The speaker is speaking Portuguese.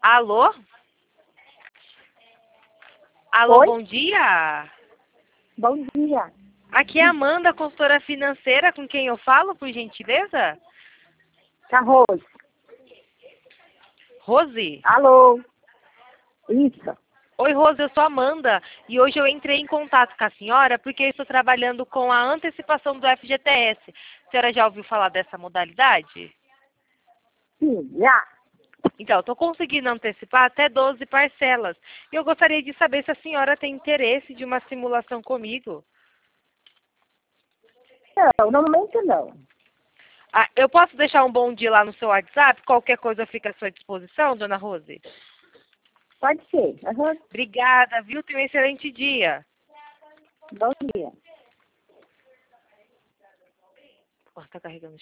Alô? Alô, Oi? bom dia. Bom dia. Aqui é a Amanda, consultora financeira, com quem eu falo, por gentileza? Tá, Rose. Rose? Alô? Isso. Oi, Rose, eu sou a Amanda e hoje eu entrei em contato com a senhora porque eu estou trabalhando com a antecipação do FGTS. A senhora já ouviu falar dessa modalidade? Sim, já. Então, eu estou conseguindo antecipar até 12 parcelas. E eu gostaria de saber se a senhora tem interesse de uma simulação comigo. Não, no momento não. Ah, eu posso deixar um bom dia lá no seu WhatsApp? Qualquer coisa fica à sua disposição, dona Rose? Pode ser. Aham. Obrigada, viu? Tenha um excelente dia. Bom dia. Ó, tá carregando.